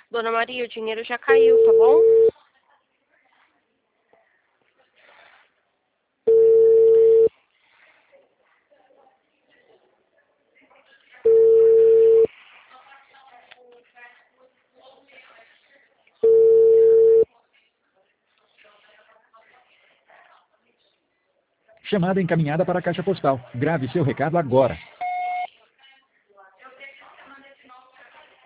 Dona Maria, o dinheiro já caiu, tá bom? Chamada encaminhada para a caixa postal. Grave seu recado agora.